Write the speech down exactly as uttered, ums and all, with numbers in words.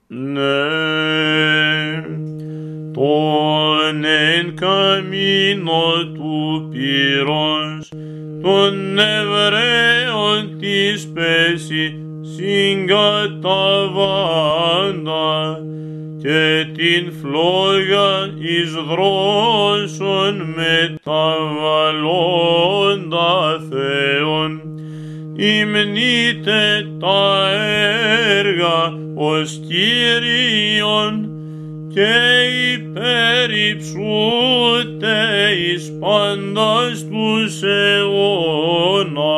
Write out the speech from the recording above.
Ναι, τον εν καμίνο του πυρός, των Εβραίων της πέση συγκαταβάντα, και την φλόγα εις δρόσον μεταβαλλόντα Θεόν, υμνείτε τα έργα ως Κύριον, και υπερυψούτε εις πάντας τους αιώνας.